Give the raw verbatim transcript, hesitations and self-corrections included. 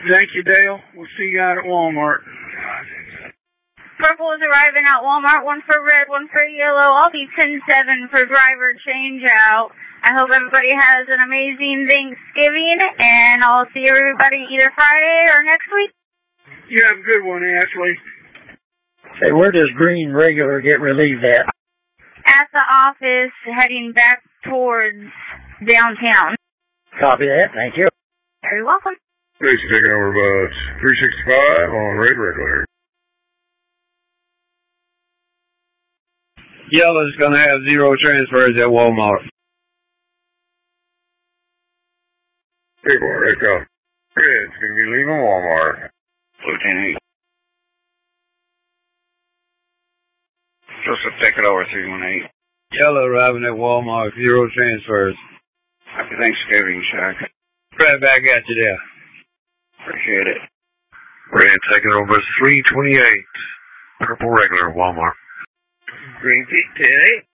Thank you, Dale. We'll see you out at Walmart. Purple is arriving at Walmart. One for red, one for yellow. I'll be ten seven for driver change out. I hope everybody has an amazing Thanksgiving, and I'll see everybody either Friday or next week. You have a good one, Ashley. Say, where does green regular get relieved at? At the office, heading back towards downtown. Copy that. Thank you. You're welcome. Thanks for taking over bus three sixty-five on red regular. Yellow's going to have zero transfers at Walmart. three four, Echo. Red's going to be leaving Walmart. Lieutenant. Joseph, take it over, three one eight. Yellow arriving at Walmart, zero transfers. Happy Thanksgiving, Shaq. Right back at you there. Appreciate it. Red taking over three twenty-eight. Purple regular, Walmart. Green Peak ten eight.